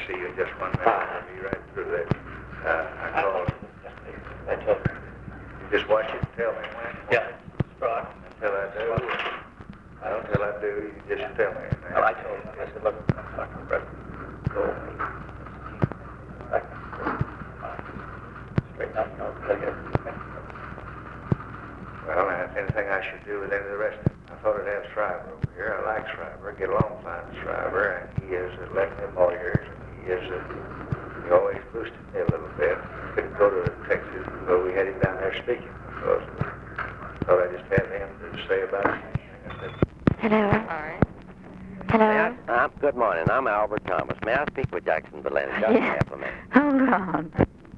see you in just 1 minute. I'll be right through there. I called. I told you. You just watch it and tell me when. Yeah, right. Until I do. Until I do, you just tell me. Well, I told him. I said, look, I'm talking about go. Straighten up, and I'll tell you. Well, now, anything I should do with any of the rest of it. I thought I'd have Shriver over here. I like Shriver. Get along fine with Shriver, and he is letting me lawyers. He always boosted me a little bit. Couldn't go to Texas, so we had him down there speaking. Because I thought I'd just have him to say about it. Hello. All right. Hello. Good morning. I'm Albert Thomas. May I speak with Jackson Belen? Just Yeah. half a minute. Hold on.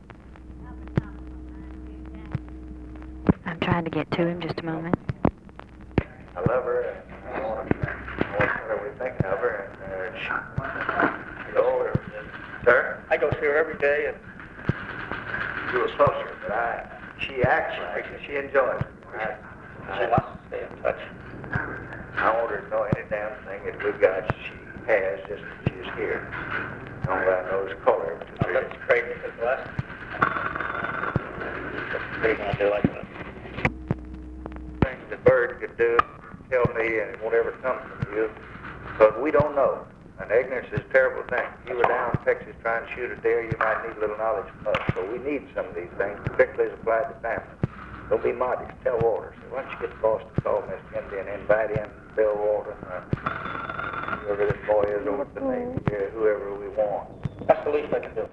I'm trying to get to him. Just a moment. I love her, and I want to tell her we're thinking of her, and she older. Sir? I go see her every day, and You were closer, but she acts like it. She enjoys it. she wants to stay in touch. I want her to know any damn thing that we got she has just as she's here. Only I know is color. Now, let's pray for the blessing. What are you going to do like that? Things the bird could do, tell me, and it won't ever come from you. But we don't know. And ignorance is a terrible thing. If you were down in Texas trying to shoot a deer, you might need a little knowledge from us. So we need some of these things, particularly as applied to families. Don't be modest. Tell Walter. So why don't you get the boss to call Mr. Kennedy and invite in Bill Walton, whoever this boy is over at the Navy, whoever we want. That's the least I can do.